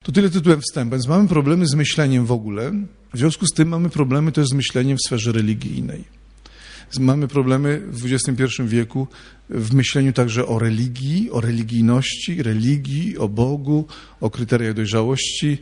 To tyle tytułem wstępu. Więc mamy problemy z myśleniem w ogóle. W związku z tym mamy problemy też z myśleniem w sferze religijnej. Mamy problemy w XXI wieku w myśleniu także o religii, o religijności, religii, o Bogu, o kryteriach dojrzałości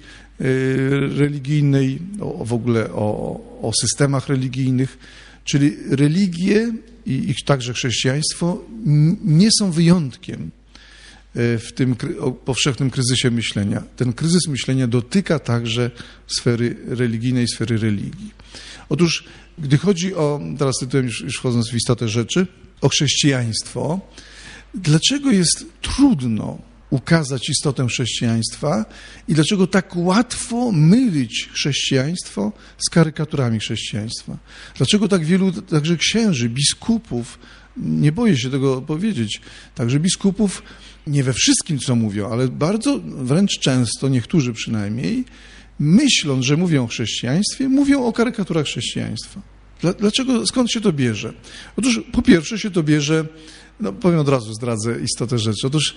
religijnej, w ogóle o systemach religijnych. Czyli religie i także chrześcijaństwo nie są wyjątkiem w tym powszechnym kryzysie myślenia. Ten kryzys myślenia dotyka także sfery religijnej, sfery religii. Otóż, gdy chodzi o, teraz tytułem już wchodząc w istotę rzeczy, o chrześcijaństwo, dlaczego jest trudno ukazać istotę chrześcijaństwa i dlaczego tak łatwo mylić chrześcijaństwo z karykaturami chrześcijaństwa? Dlaczego tak wielu także księży, biskupów, nie boję się tego powiedzieć, także biskupów, nie we wszystkim, co mówią, ale bardzo, wręcz często, niektórzy przynajmniej, myśląc, że mówią o chrześcijaństwie, mówią o karykaturach chrześcijaństwa. Dlaczego, skąd się to bierze? Otóż po pierwsze się to bierze, powiem od razu, zdradzę istotę rzeczy. Otóż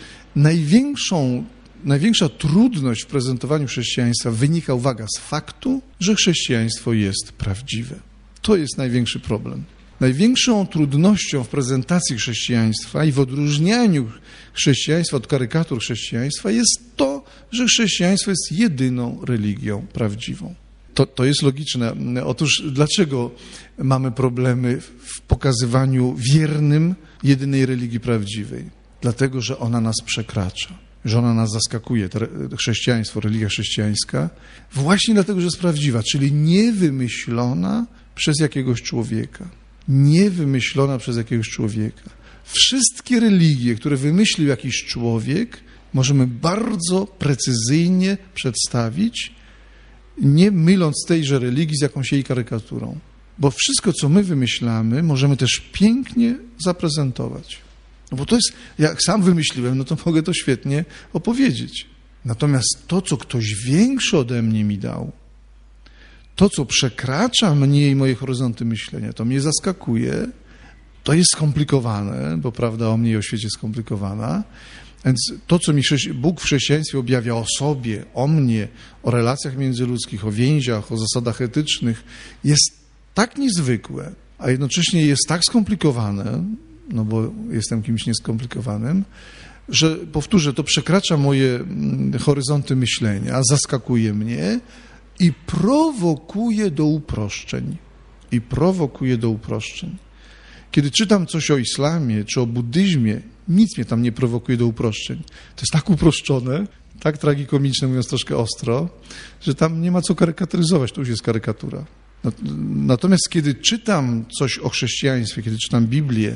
największa trudność w prezentowaniu chrześcijaństwa wynika, uwaga, z faktu, że chrześcijaństwo jest prawdziwe. To jest największy problem. Największą trudnością w prezentacji chrześcijaństwa i w odróżnianiu chrześcijaństwa od karykatur chrześcijaństwa jest to, że chrześcijaństwo jest jedyną religią prawdziwą. To jest logiczne. Otóż dlaczego mamy problemy w pokazywaniu wiernym jedynej religii prawdziwej? Dlatego, że ona nas przekracza, że ona nas zaskakuje. Chrześcijaństwo, religia chrześcijańska, właśnie dlatego, że jest prawdziwa, czyli niewymyślona przez jakiegoś człowieka. Niewymyślona przez jakiegoś człowieka. Wszystkie religie, które wymyślił jakiś człowiek, możemy bardzo precyzyjnie przedstawić, nie myląc tejże religii z jakąś jej karykaturą. Bo wszystko, co my wymyślamy, możemy też pięknie zaprezentować. No bo to jest, jak sam wymyśliłem, no to mogę to świetnie opowiedzieć. Natomiast to, co ktoś większy ode mnie mi dał, to, co przekracza mnie i moje horyzonty myślenia, to mnie zaskakuje, to jest skomplikowane, bo prawda o mnie i o świecie jest skomplikowana. Więc to, co mi Bóg w chrześcijaństwie objawia o sobie, o mnie, o relacjach międzyludzkich, o więziach, o zasadach etycznych, jest tak niezwykłe, a jednocześnie jest tak skomplikowane, no bo jestem kimś nieskomplikowanym, że, powtórzę, to przekracza moje horyzonty myślenia, zaskakuje mnie i prowokuje do uproszczeń. Kiedy czytam coś o islamie czy o buddyzmie, nic mnie tam nie prowokuje do uproszczeń. To jest tak uproszczone, tak tragikomiczne, mówiąc troszkę ostro, że tam nie ma co karykaturyzować, to już jest karykatura. Natomiast kiedy czytam coś o chrześcijaństwie, kiedy czytam Biblię,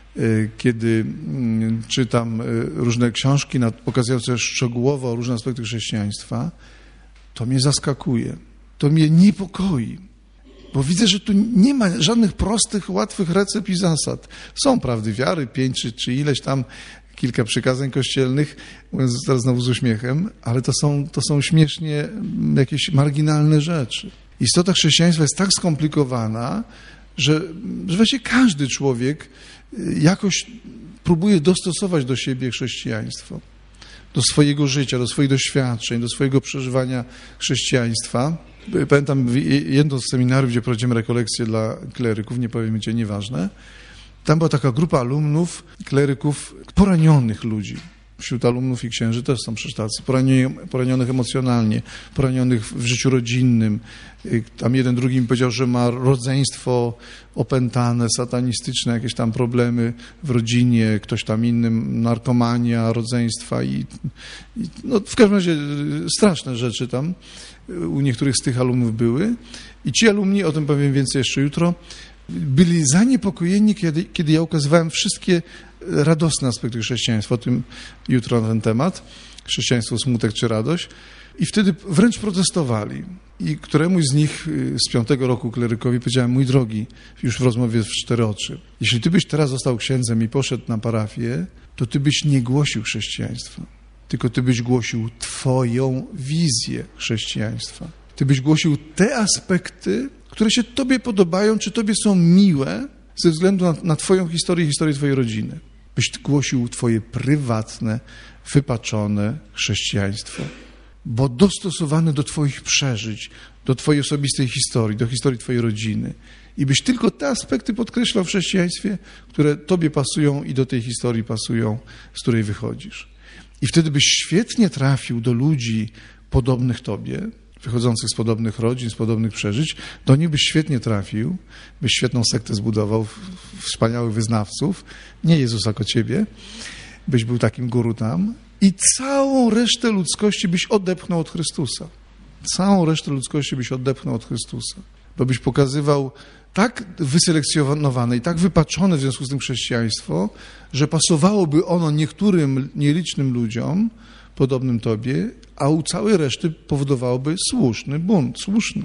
kiedy czytam różne książki pokazujące szczegółowo różne aspekty chrześcijaństwa, to mnie zaskakuje, to mnie niepokoi. Bo widzę, że tu nie ma żadnych prostych, łatwych recept i zasad. Są prawdy wiary, 5 czy ileś tam, kilka przykazań kościelnych, mówiąc teraz znowu z uśmiechem, ale to są śmiesznie jakieś marginalne rzeczy. Istota chrześcijaństwa jest tak skomplikowana, że właściwie każdy człowiek jakoś próbuje dostosować do siebie chrześcijaństwo, do swojego życia, do swoich doświadczeń, do swojego przeżywania chrześcijaństwa. Pamiętam jedno z seminariów, gdzie prowadziłem rekolekcje dla kleryków, nie powiem gdzie, nieważne. Tam była taka grupa alumnów, kleryków, poranionych ludzi. Wśród alumnów i księży też są przecież tacy, poranionych emocjonalnie, poranionych w życiu rodzinnym. Tam jeden drugi mi powiedział, że ma rodzeństwo opętane, satanistyczne, jakieś tam problemy w rodzinie, ktoś tam innym, narkomania, rodzeństwa i no, w każdym razie straszne rzeczy tam u niektórych z tych alumnów były. I ci alumni, o tym powiem więcej jeszcze jutro, byli zaniepokojeni, kiedy ja ukazywałem wszystkie radosne aspekty chrześcijaństwa, o tym jutro na ten temat, chrześcijaństwo, smutek czy radość, i wtedy wręcz protestowali. I któremuś z nich z 5. roku klerykowi powiedziałem: mój drogi, już w rozmowie w 4 oczy, jeśli ty byś teraz został księdzem i poszedł na parafię, to ty byś nie głosił chrześcijaństwa, tylko ty byś głosił twoją wizję chrześcijaństwa. Ty byś głosił te aspekty, które się tobie podobają, czy tobie są miłe ze względu na twoją historię i historię twojej rodziny. Byś głosił twoje prywatne, wypaczone chrześcijaństwo. bo dostosowany do twoich przeżyć, do twojej osobistej historii, do historii twojej rodziny. I byś tylko te aspekty podkreślał w chrześcijaństwie, które tobie pasują i do tej historii pasują, z której wychodzisz. I wtedy byś świetnie trafił do ludzi podobnych tobie, wychodzących z podobnych rodzin, z podobnych przeżyć, do nich byś świetnie trafił, byś świetną sektę zbudował, wspaniałych wyznawców, nie Jezusa jako ciebie, byś był takim guru tam i całą resztę ludzkości byś odepchnął od Chrystusa. Całą resztę ludzkości byś odepchnął od Chrystusa, bo byś pokazywał tak wyselekcjonowane i tak wypaczone w związku z tym chrześcijaństwo, że pasowałoby ono niektórym nielicznym ludziom podobnym tobie, a u całej reszty powodowałoby słuszny bunt, słuszny.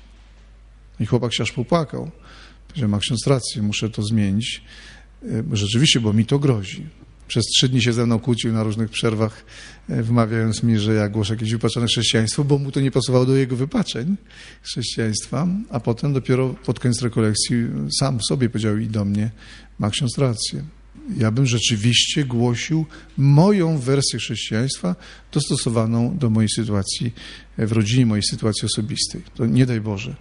I chłopak się aż popłakał. Powiedział, ma ksiądz rację, muszę to zmienić. Rzeczywiście, bo mi to grozi. Przez 3 dni się ze mną kłócił na różnych przerwach, wmawiając mi, że ja głoszę jakieś wypaczone chrześcijaństwo, bo mu to nie pasowało do jego wypaczeń chrześcijaństwa, a potem dopiero pod koniec rekolekcji sam sobie powiedział i do mnie, ma ksiądz rację. Ja bym rzeczywiście głosił moją wersję chrześcijaństwa dostosowaną do mojej sytuacji w rodzinie, mojej sytuacji osobistej. To nie daj Boże.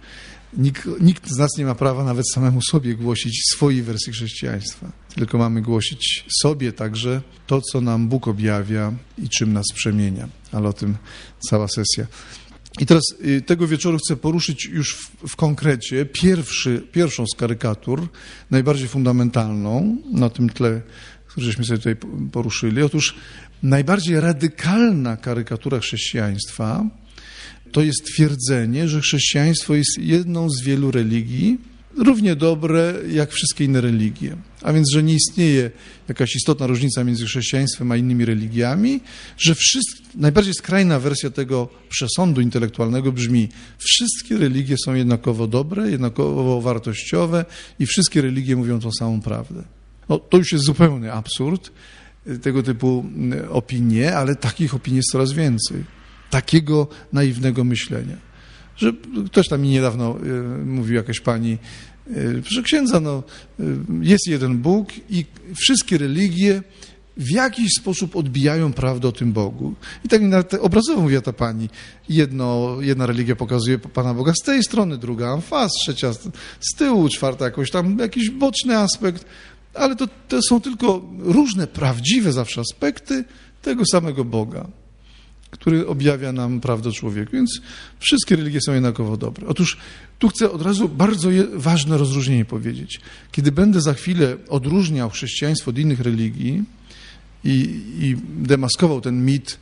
Nikt z nas nie ma prawa nawet samemu sobie głosić swojej wersji chrześcijaństwa. Tylko mamy głosić sobie także to, co nam Bóg objawia i czym nas przemienia. Ale o tym cała sesja. I teraz tego wieczoru chcę poruszyć już w konkrecie pierwszą z karykatur, najbardziej fundamentalną na tym tle, który żeśmy sobie tutaj poruszyli. Otóż najbardziej radykalna karykatura chrześcijaństwa to jest twierdzenie, że chrześcijaństwo jest jedną z wielu religii, równie dobre jak wszystkie inne religie. A więc, że nie istnieje jakaś istotna różnica między chrześcijaństwem a innymi religiami, że najbardziej skrajna wersja tego przesądu intelektualnego brzmi: wszystkie religie są jednakowo dobre, jednakowo wartościowe i wszystkie religie mówią tą samą prawdę. No, to już jest zupełny absurd, tego typu opinie, ale takich opinii jest coraz więcej. Takiego naiwnego myślenia. Że ktoś tam mi niedawno mówił, jakaś pani, proszę księdza, jest jeden Bóg i wszystkie religie w jakiś sposób odbijają prawdę o tym Bogu. I tak obrazowo mówiła ta pani. Jedna religia pokazuje Pana Boga z tej strony, druga amfas, trzecia z tyłu, czwarta jakiś boczny aspekt, ale to są tylko różne, prawdziwe zawsze aspekty tego samego Boga, który objawia nam prawdę o człowieku. Więc wszystkie religie są jednakowo dobre. Otóż tu chcę od razu bardzo ważne rozróżnienie powiedzieć. Kiedy będę za chwilę odróżniał chrześcijaństwo od innych religii i demaskował ten mit,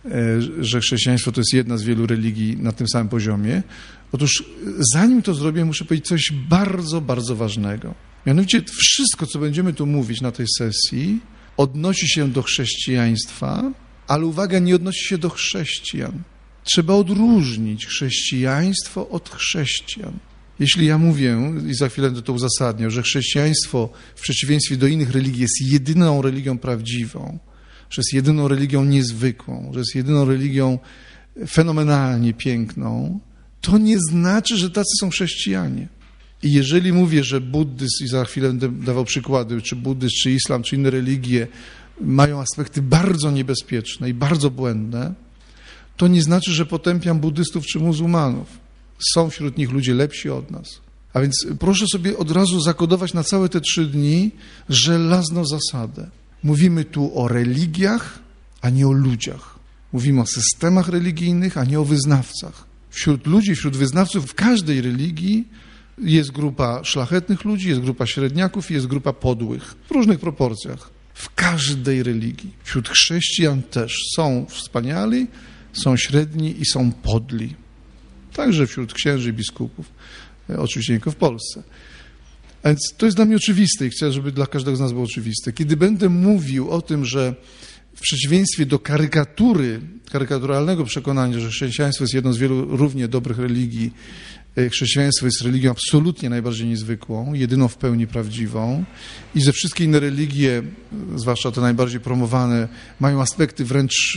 że chrześcijaństwo to jest jedna z wielu religii na tym samym poziomie, otóż zanim to zrobię, muszę powiedzieć coś bardzo, bardzo ważnego. Mianowicie wszystko, co będziemy tu mówić na tej sesji, odnosi się do chrześcijaństwa, ale uwaga, nie odnosi się do chrześcijan. Trzeba odróżnić chrześcijaństwo od chrześcijan. Jeśli ja mówię, i za chwilę to uzasadnię, że chrześcijaństwo w przeciwieństwie do innych religii jest jedyną religią prawdziwą, że jest jedyną religią niezwykłą, że jest jedyną religią fenomenalnie piękną, to nie znaczy, że tacy są chrześcijanie. I jeżeli mówię, że buddyzm, i za chwilę będę dawał przykłady, czy buddyzm, czy islam, czy inne religie mają aspekty bardzo niebezpieczne i bardzo błędne, to nie znaczy, że potępiam buddystów czy muzułmanów. Są wśród nich ludzie lepsi od nas. A więc proszę sobie od razu zakodować na całe te 3 dni żelazną zasadę. Mówimy tu o religiach, a nie o ludziach. Mówimy o systemach religijnych, a nie o wyznawcach. Wśród ludzi, wśród wyznawców w każdej religii jest grupa szlachetnych ludzi, jest grupa średniaków i jest grupa podłych. W różnych proporcjach. W każdej religii. Wśród chrześcijan też są wspaniali, są średni i są podli. Także wśród księży i biskupów. Oczywiście nie tylko w Polsce. A więc to jest dla mnie oczywiste i chcę, żeby dla każdego z nas było oczywiste. Kiedy będę mówił o tym, że w przeciwieństwie do karykaturalnego przekonania, że chrześcijaństwo jest jedną z wielu równie dobrych religii, chrześcijaństwo jest religią absolutnie najbardziej niezwykłą, jedyną w pełni prawdziwą i że wszystkie inne religie, zwłaszcza te najbardziej promowane, mają aspekty wręcz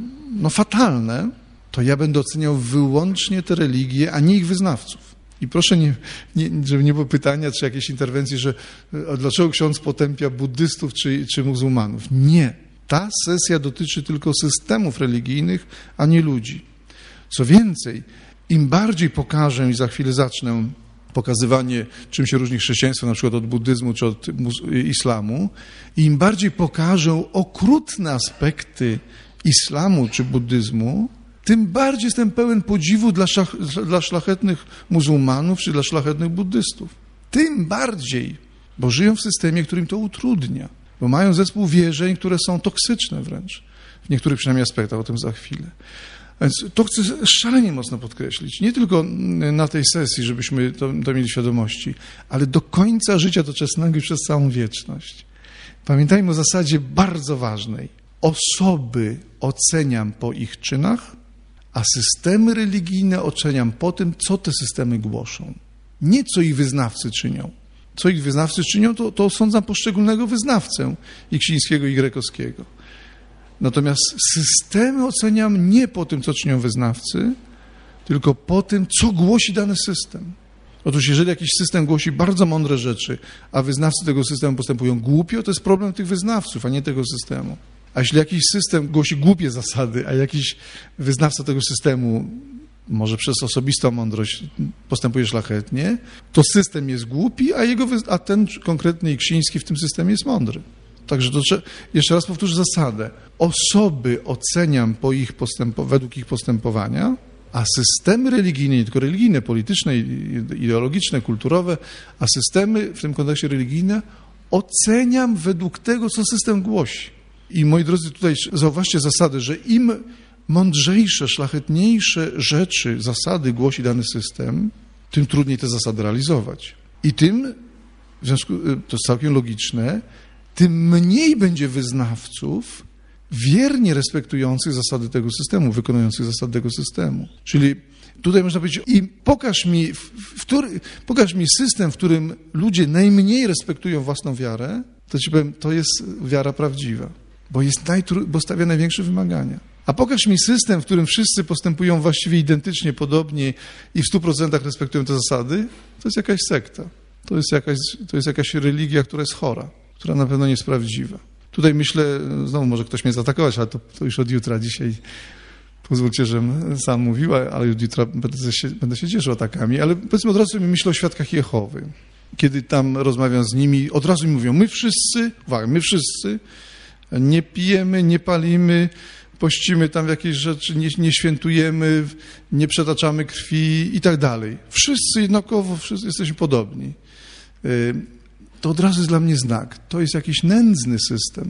fatalne, to ja będę oceniał wyłącznie te religie, a nie ich wyznawców. I proszę, żeby nie było pytania, czy jakieś interwencje, że dlaczego ksiądz potępia buddystów czy muzułmanów. Nie. Ta sesja dotyczy tylko systemów religijnych, a nie ludzi. Co więcej, im bardziej pokażę i za chwilę zacznę pokazywanie, czym się różni chrześcijaństwo na przykład od buddyzmu czy od islamu, im bardziej pokażę okrutne aspekty islamu czy buddyzmu, tym bardziej jestem pełen podziwu dla szlachetnych muzułmanów czy dla szlachetnych buddystów. Tym bardziej, bo żyją w systemie, który im to utrudnia, bo mają zespół wierzeń, które są toksyczne wręcz, w niektórych przynajmniej aspektach, o tym za chwilę. Więc to chcę szalenie mocno podkreślić, nie tylko na tej sesji, żebyśmy to mieli świadomości, ale do końca życia doczesnego i przez całą wieczność. Pamiętajmy o zasadzie bardzo ważnej. Osoby oceniam po ich czynach, a systemy religijne oceniam po tym, co te systemy głoszą. Nie co ich wyznawcy czynią. Co ich wyznawcy czynią, to osądzam poszczególnego wyznawcę iksińskiego i grekowskiego. Natomiast systemy oceniam nie po tym, co czynią wyznawcy, tylko po tym, co głosi dany system. Otóż jeżeli jakiś system głosi bardzo mądre rzeczy, a wyznawcy tego systemu postępują głupio, to jest problem tych wyznawców, a nie tego systemu. A jeśli jakiś system głosi głupie zasady, a jakiś wyznawca tego systemu, może przez osobistą mądrość, postępuje szlachetnie, to system jest głupi, a ten konkretny iksiński w tym systemie jest mądry. Także jeszcze raz powtórzę zasadę. Osoby oceniam według ich postępowania, a systemy religijne, nie tylko religijne, polityczne, ideologiczne, kulturowe, a systemy w tym kontekście religijne oceniam według tego, co system głosi. I moi drodzy, tutaj zauważcie zasadę, że im mądrzejsze, szlachetniejsze rzeczy, zasady głosi dany system, tym trudniej te zasady realizować. I tym, w związku, to jest całkiem logiczne, tym mniej będzie wyznawców wiernie respektujących zasady tego systemu, wykonujących zasady tego systemu. Czyli tutaj można powiedzieć, pokaż mi system, w którym ludzie najmniej respektują własną wiarę, to ci powiem, to jest wiara prawdziwa, bo stawia największe wymagania. A pokaż mi system, w którym wszyscy postępują właściwie identycznie, podobnie i w 100% respektują te zasady, to jest jakaś sekta. To jest jakaś religia, która jest chora, która na pewno nie jest prawdziwa. Tutaj myślę, znowu może ktoś mnie zaatakować, ale to już od jutra. Dzisiaj pozwólcie, żebym sam mówił, ale od jutra będę się cieszył atakami. Ale powiedzmy od razu mi myślę o świadkach Jehowy. Kiedy tam rozmawiam z nimi, od razu mi mówią, my wszyscy nie pijemy, nie palimy, pościmy tam jakieś rzeczy, nie świętujemy, nie przetaczamy krwi i tak dalej. Wszyscy jednakowo, wszyscy jesteśmy podobni. To od razu jest dla mnie znak. To jest jakiś nędzny system.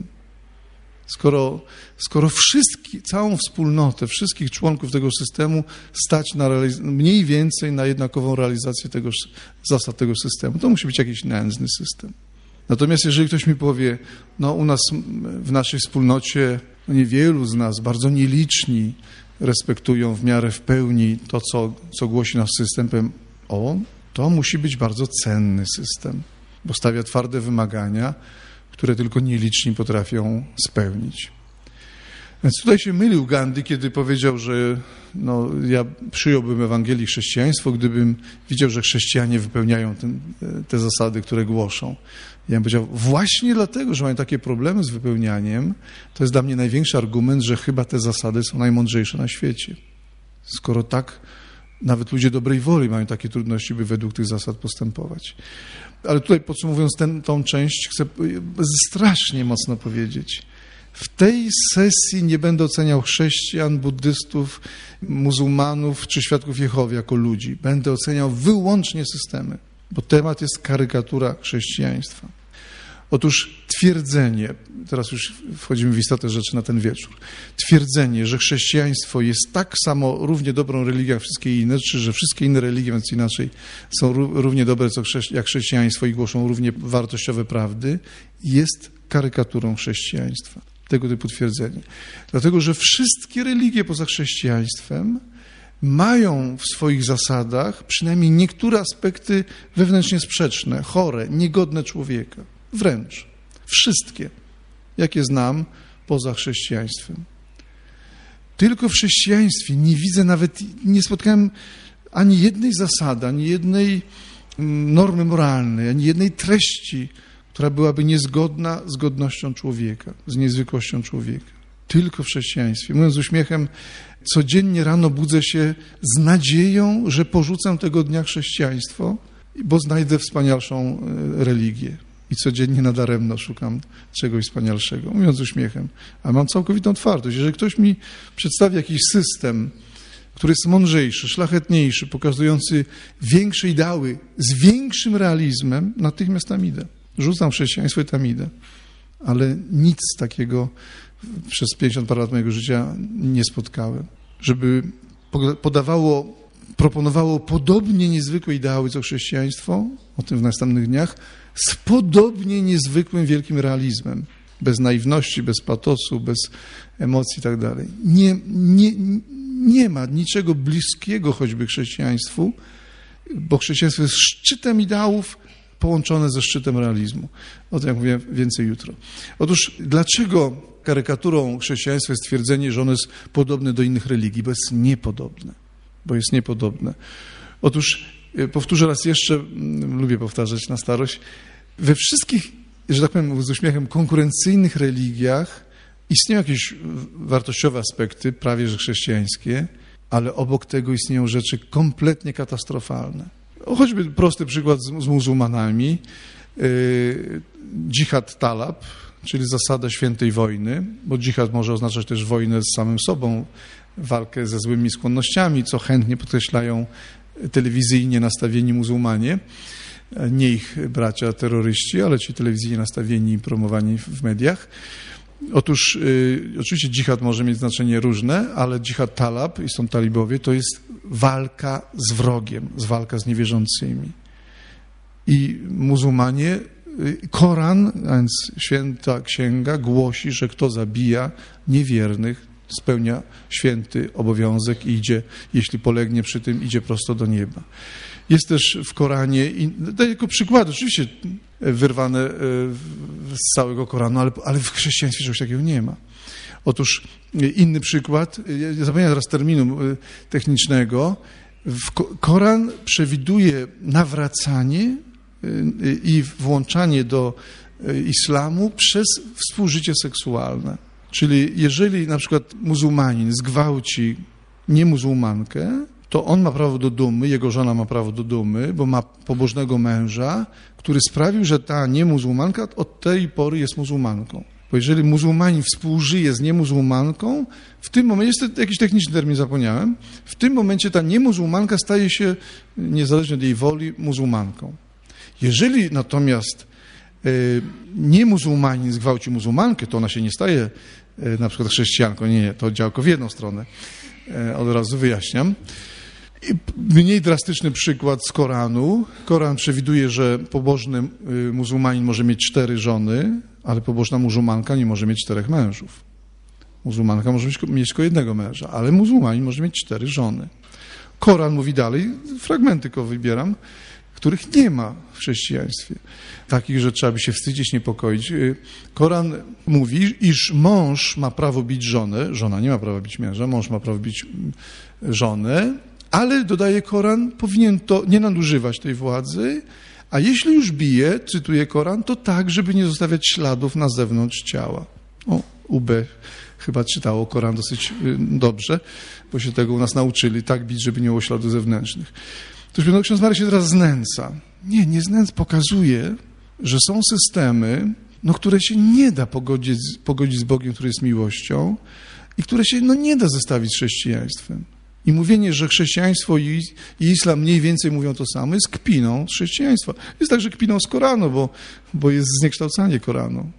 Skoro całą wspólnotę, wszystkich członków tego systemu stać mniej więcej na jednakową realizację zasad tego systemu, to musi być jakiś nędzny system. Natomiast jeżeli ktoś mi powie, u nas w naszej wspólnocie niewielu z nas, bardzo nieliczni, respektują w miarę w pełni to, co głosi nasz system, powiem, to musi być bardzo cenny system, bo stawia twarde wymagania, które tylko nieliczni potrafią spełnić. Więc tutaj się mylił Gandhi, kiedy powiedział, że ja przyjąłbym Ewangelię i chrześcijaństwo, gdybym widział, że chrześcijanie wypełniają te zasady, które głoszą. Ja bym powiedział, właśnie dlatego, że mają takie problemy z wypełnianiem, to jest dla mnie największy argument, że chyba te zasady są najmądrzejsze na świecie. Skoro tak nawet ludzie dobrej woli mają takie trudności, by według tych zasad postępować. Ale tutaj podsumowując tą część, chcę strasznie mocno powiedzieć. W tej sesji nie będę oceniał chrześcijan, buddystów, muzułmanów czy świadków Jehowy jako ludzi. Będę oceniał wyłącznie systemy, bo temat jest karykatura chrześcijaństwa. Otóż twierdzenie, teraz już wchodzimy w istotę rzeczy na ten wieczór, twierdzenie, że chrześcijaństwo jest tak samo równie dobrą religią jak wszystkie inne, czy że wszystkie inne religie, więc inaczej, są równie dobre jak chrześcijaństwo i głoszą równie wartościowe prawdy, jest karykaturą chrześcijaństwa. Tego typu twierdzenie. Dlatego, że wszystkie religie poza chrześcijaństwem mają w swoich zasadach przynajmniej niektóre aspekty wewnętrznie sprzeczne, chore, niegodne człowieka. Wręcz. Wszystkie, jakie znam poza chrześcijaństwem. Tylko w chrześcijaństwie nie spotkałem ani jednej zasady, ani jednej normy moralnej, ani jednej treści, która byłaby niezgodna z godnością człowieka, z niezwykłością człowieka. Tylko w chrześcijaństwie. Mówiąc z uśmiechem, codziennie rano budzę się z nadzieją, że porzucę tego dnia chrześcijaństwo, bo znajdę wspanialszą religię. I codziennie nadaremno szukam czegoś wspanialszego. Mówiąc z uśmiechem. Ale mam całkowitą otwartość. Jeżeli ktoś mi przedstawi jakiś system, który jest mądrzejszy, szlachetniejszy, pokazujący większe ideały, z większym realizmem, natychmiast tam idę. Rzucam chrześcijaństwo i tam idę. Ale nic takiego przez 50 parę lat mojego życia nie spotkałem. Żeby proponowało podobnie niezwykłe ideały co chrześcijaństwo, o tym w następnych dniach, z podobnie niezwykłym, wielkim realizmem. Bez naiwności, bez patosu, bez emocji i tak dalej. Nie ma niczego bliskiego choćby chrześcijaństwu, bo chrześcijaństwo jest szczytem ideałów połączone ze szczytem realizmu. O tym, jak mówię, więcej jutro. Otóż dlaczego karykaturą chrześcijaństwa jest twierdzenie, że ono jest podobne do innych religii? Bo jest niepodobne. Otóż powtórzę raz jeszcze, lubię powtarzać na starość, we wszystkich, że tak powiem z uśmiechem, konkurencyjnych religiach istnieją jakieś wartościowe aspekty, prawie że chrześcijańskie, ale obok tego istnieją rzeczy kompletnie katastrofalne. Choćby prosty przykład z muzułmanami, dżihad talab, czyli zasada świętej wojny, bo dżihad może oznaczać też wojnę z samym sobą, walkę ze złymi skłonnościami, co chętnie podkreślają telewizyjnie nastawieni muzułmanie, nie ich bracia terroryści, ale ci telewizyjnie nastawieni i promowani w mediach. Otóż oczywiście dżihad może mieć znaczenie różne, ale dżihad talab, i są talibowie, to jest walka z wrogiem, walka z niewierzącymi. I muzułmanie, Koran, a więc święta księga, głosi, że kto zabija niewiernych, spełnia święty obowiązek i idzie, jeśli polegnie przy tym, idzie prosto do nieba. Jest też w Koranie, i daję jako przykład, oczywiście wyrwane z całego Koranu, ale w chrześcijaństwie czegoś takiego nie ma. Otóż inny przykład, ja zapomniałem teraz terminu technicznego, Koran przewiduje nawracanie i włączanie do islamu przez współżycie seksualne. Czyli jeżeli na przykład muzułmanin zgwałci niemuzułmankę, to on ma prawo do dumy, jego żona ma prawo do dumy, bo ma pobożnego męża, który sprawił, że ta niemuzułmanka od tej pory jest muzułmanką. Bo jeżeli muzułmanin współżyje z niemuzułmanką, w tym momencie, jest to jakiś techniczny termin, zapomniałem, w tym momencie ta niemuzułmanka staje się, niezależnie od jej woli, muzułmanką. Jeżeli natomiast niemuzułmanin zgwałci muzułmankę, to ona się nie staje na przykład chrześcijanką. Nie, to działko w jedną stronę. Od razu wyjaśniam. I mniej drastyczny przykład z Koranu. Koran przewiduje, że pobożny muzułmanin może mieć 4 żony, ale pobożna muzułmanka nie może mieć 4 mężów. Muzułmanka może mieć tylko jednego męża, ale muzułmanin może mieć 4 żony. Koran mówi dalej, fragmenty tylko wybieram, których nie ma w chrześcijaństwie. Takich, że trzeba by się wstydzić, niepokoić. Koran mówi, iż mąż ma prawo bić żonę, żona nie ma prawa bić męża, mąż ma prawo bić żonę, ale, dodaje Koran, powinien to nie nadużywać tej władzy, a jeśli już bije, cytuję Koran, to tak, żeby nie zostawiać śladów na zewnątrz ciała. UB chyba czytało Koran dosyć dobrze, bo się tego u nas nauczyli, tak bić, żeby nie było śladów zewnętrznych. To ksiądz Marek się teraz znęca. Nie znęca, pokazuje, że są systemy, które się nie da pogodzić z Bogiem, który jest miłością i które się nie da zestawić z chrześcijaństwem. I mówienie, że chrześcijaństwo i islam mniej więcej mówią to samo, jest kpiną z chrześcijaństwa. Jest także kpiną z Koranu, bo jest zniekształcanie Koranu.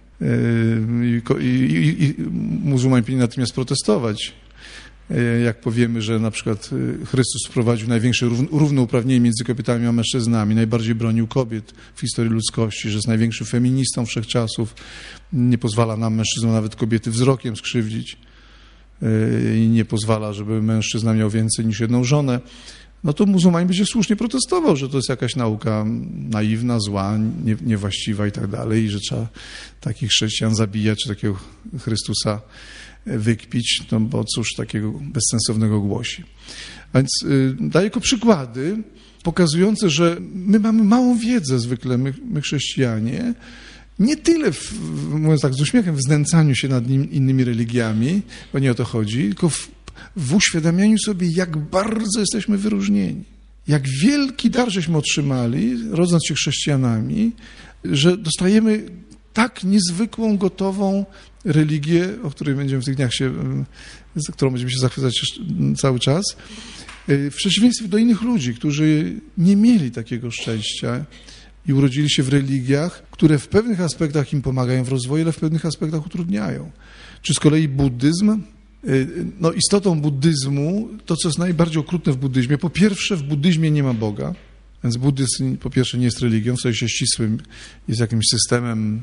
I muzułmanie powinni natychmiast protestować. Jak powiemy, że na przykład Chrystus wprowadził największe równouprawnienie między kobietami a mężczyznami, najbardziej bronił kobiet w historii ludzkości, że jest największym feministą wszechczasów, nie pozwala nam, mężczyznom, nawet kobiety wzrokiem skrzywdzić i nie pozwala, żeby mężczyzna miał więcej niż jedną żonę, to muzułmanin będzie słusznie protestował, że to jest jakaś nauka naiwna, zła, niewłaściwa i tak dalej, i że trzeba takich chrześcijan zabijać, czy takiego Chrystusa wykpić, bo cóż takiego bezsensownego głosi. A więc daję jako przykłady pokazujące, że my mamy małą wiedzę zwykle, my chrześcijanie, Nie tyle, mówiąc tak z uśmiechem, w znęcaniu się nad innymi religiami, bo nie o to chodzi, tylko w uświadamianiu sobie, jak bardzo jesteśmy wyróżnieni. Jak wielki dar żeśmy otrzymali, rodząc się chrześcijanami, że dostajemy tak niezwykłą, gotową religię, o której będziemy w tych dniach którą będziemy się zachwycać cały czas, w przeciwieństwie do innych ludzi, którzy nie mieli takiego szczęścia i urodzili się w religiach, które w pewnych aspektach im pomagają w rozwoju, ale w pewnych aspektach utrudniają. Czy z kolei buddyzm? No, istotą buddyzmu, to co jest najbardziej okrutne w buddyzmie, po pierwsze w buddyzmie nie ma Boga, więc buddyzm po pierwsze nie jest religią, w sensie ścisłym jest jakimś systemem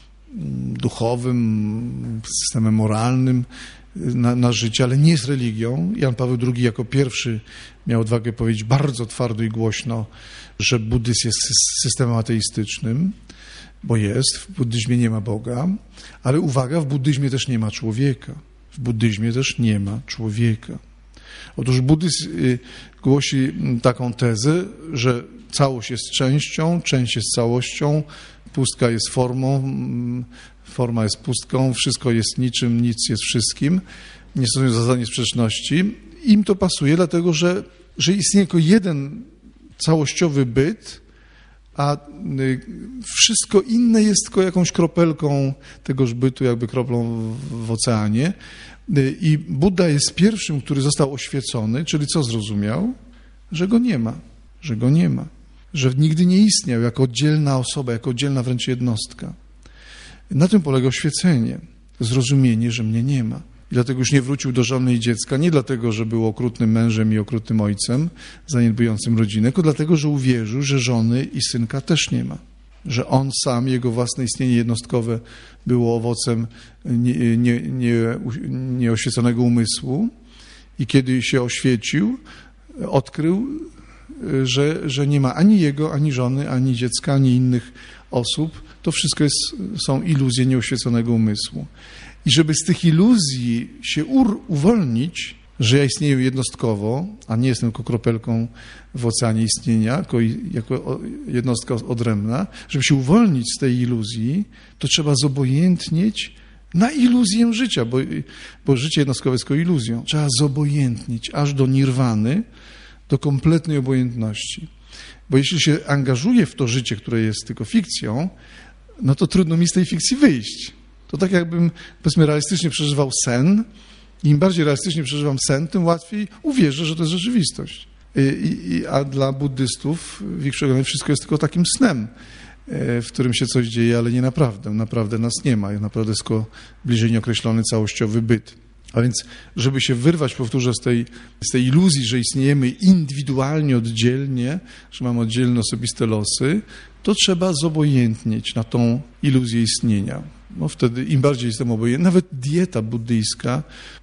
duchowym, systemem moralnym na życie, ale nie jest religią. Jan Paweł II jako pierwszy miał odwagę powiedzieć bardzo twardo i głośno, że buddyzm jest systemem ateistycznym, bo jest, w buddyzmie nie ma Boga, ale uwaga, w buddyzmie też nie ma człowieka. W buddyzmie też nie ma człowieka. Otóż buddyzm głosi taką tezę, że całość jest częścią, część jest całością, pustka jest formą, forma jest pustką, wszystko jest niczym, nic jest wszystkim. Nie stosują zasady sprzeczności. Im to pasuje, dlatego że istnieje tylko jeden całościowy byt, a wszystko inne jest tylko jakąś kropelką tegoż bytu, jakby kroplą w oceanie. I Buddha jest pierwszym, który został oświecony, czyli co zrozumiał? Że go nie ma, że nigdy nie istniał jako oddzielna osoba, jako oddzielna wręcz jednostka. Na tym polega oświecenie, zrozumienie, że mnie nie ma. I dlatego już nie wrócił do żony i dziecka, nie dlatego, że był okrutnym mężem i okrutnym ojcem, zaniedbującym rodzinę, tylko dlatego, że uwierzył, że żony i synka też nie ma. Że on sam, jego własne istnienie jednostkowe było owocem nieoświeconego umysłu i kiedy się oświecił, odkrył, że nie ma ani jego, ani żony, ani dziecka, ani innych osób. To wszystko są iluzje nieoświeconego umysłu. I żeby z tych iluzji się uwolnić, że ja istnieję jednostkowo, a nie jestem tylko kropelką w oceanie istnienia, jako jednostka odrębna, żeby się uwolnić z tej iluzji, to trzeba zobojętnieć na iluzję życia, bo życie jednostkowe jest tylko iluzją. Trzeba zobojętnić aż do nirwany, do kompletnej obojętności. Bo jeśli się angażuję w to życie, które jest tylko fikcją, no to trudno mi z tej fikcji wyjść. To tak jakbym, powiedzmy, realistycznie przeżywał sen. Im bardziej realistycznie przeżywam sen, tym łatwiej uwierzę, że to jest rzeczywistość. A dla buddystów w ich przekonaniu wszystko jest tylko takim snem, w którym się coś dzieje, ale nie naprawdę. Naprawdę nas nie ma. Naprawdę jest tylko bliżej nieokreślony całościowy byt. A więc, żeby się wyrwać, powtórzę, z tej iluzji, że istniejemy indywidualnie, oddzielnie, że mamy oddzielne, osobiste losy, to trzeba zobojętnieć na tą iluzję istnienia. No wtedy im bardziej jestem obojętny, nawet dieta buddyjska,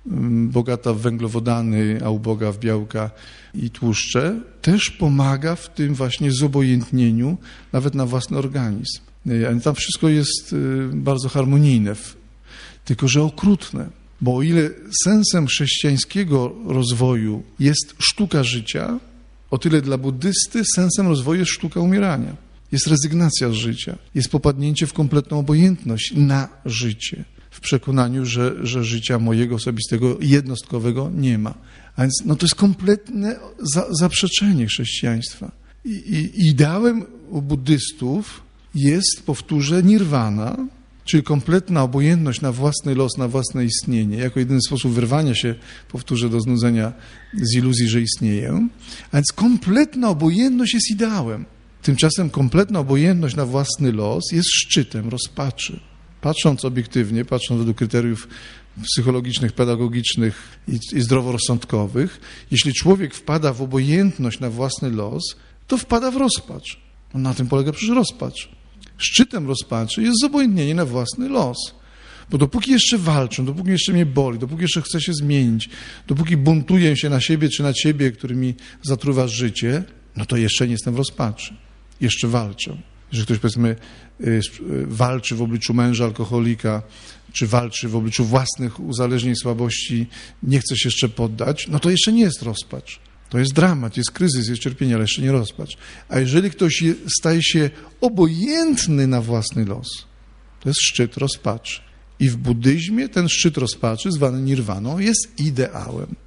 bogata w węglowodany, a uboga w białka i tłuszcze, też pomaga w tym właśnie zobojętnieniu, nawet na własny organizm. Tam wszystko jest bardzo harmonijne, tylko że okrutne. Bo o ile sensem chrześcijańskiego rozwoju jest sztuka życia, o tyle dla buddysty sensem rozwoju jest sztuka umierania. Jest rezygnacja z życia, jest popadnięcie w kompletną obojętność na życie, w przekonaniu, że życia mojego osobistego, jednostkowego nie ma. A więc no to jest kompletne zaprzeczenie chrześcijaństwa. I ideałem u buddystów jest, powtórzę, nirwana, czyli kompletna obojętność na własny los, na własne istnienie, jako jedyny sposób wyrwania się, powtórzę, do znudzenia z iluzji, że istnieję. A więc kompletna obojętność jest ideałem. Tymczasem kompletna obojętność na własny los jest szczytem rozpaczy. Patrząc obiektywnie, patrząc według kryteriów psychologicznych, pedagogicznych i zdroworozsądkowych, jeśli człowiek wpada w obojętność na własny los, to wpada w rozpacz. Na tym polega przecież rozpacz. Szczytem rozpaczy jest zobojętnienie na własny los. Bo dopóki jeszcze walczę, dopóki jeszcze mnie boli, dopóki jeszcze chcę się zmienić, dopóki buntuję się na siebie czy na ciebie, który mi zatruwa życie, no to jeszcze nie jestem w rozpaczy. Jeszcze walczę. Jeżeli ktoś, powiedzmy, walczy w obliczu męża alkoholika, czy walczy w obliczu własnych uzależnień, słabości, nie chce się jeszcze poddać, no to jeszcze nie jest rozpacz. To jest dramat, jest kryzys, jest cierpienie, ale jeszcze nie rozpacz. A jeżeli ktoś staje się obojętny na własny los, To jest szczyt rozpaczy. I w buddyzmie ten szczyt rozpaczy, zwany nirwaną, jest ideałem.